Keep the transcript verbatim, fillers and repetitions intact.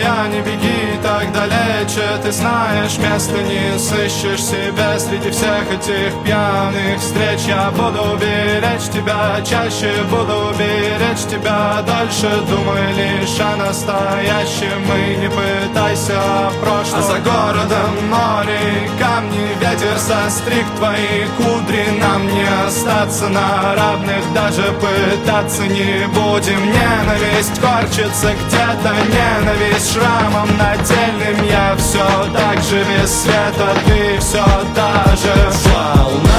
моя, не беги так далече. Ты знаешь, места не сыщешь себе среди всех этих пьяных встреч. Я буду беречь тебя чаще, буду беречь тебя дольше. Думай лишь о настоящем и не пытайся о прошлом. А за городом море, камни, ветер состриг твои кудри. Нам не остаться на равных, даже пытаться не будем. Ненависть корчится где-то, ненависть шрамом нательным. Я все так же без света, ты все та же волна.